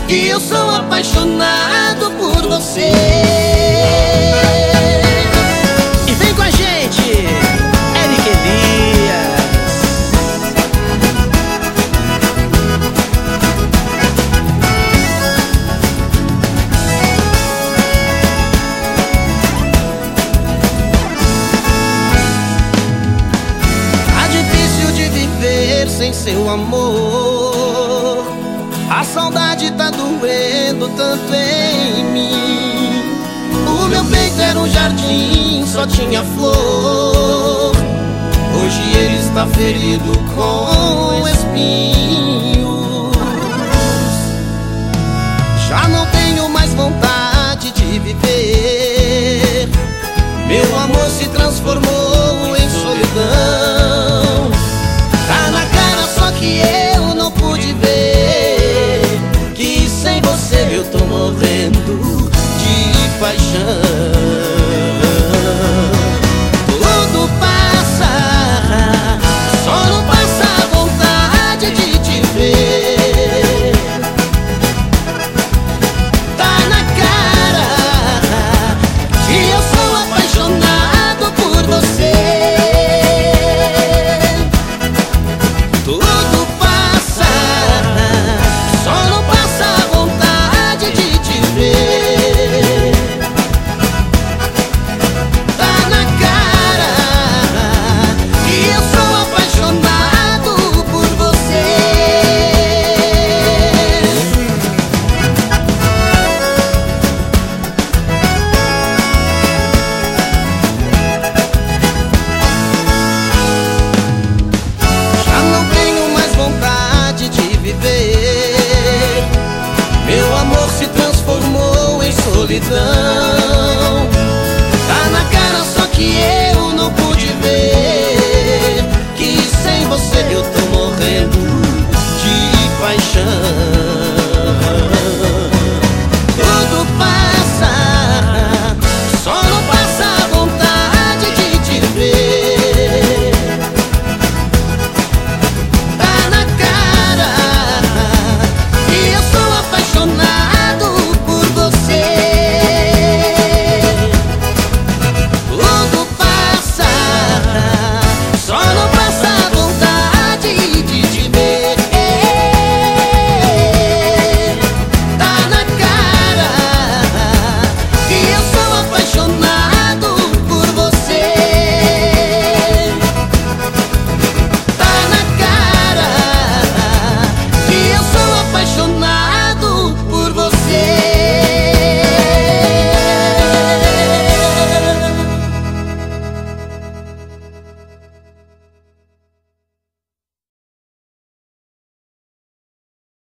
que eu sou apaixonado por você. E vem com a gente, Eric Elias. Tá difícil de viver sem seu amor. A saudade tá doendo tanto em mim. O meu peito era um jardim, só tinha flor. Hoje ele está ferido com espinhos. Já não tenho mais vontade de viver. Meu amor se transformou em solidão. Tá na cara, só que eu não pude ver que sem você eu tô morrendo de paixão. Tudo passa, só não passa a vontade de te ver. Tá na cara que eu sou apaixonado por você. Tudo passa, só não passa a vontade de te ver. Tá na cara que eu sou apaixonado por você. Já não tenho mais vontade de viver. Meu amor se transformou em solidão. Tá na cara, só que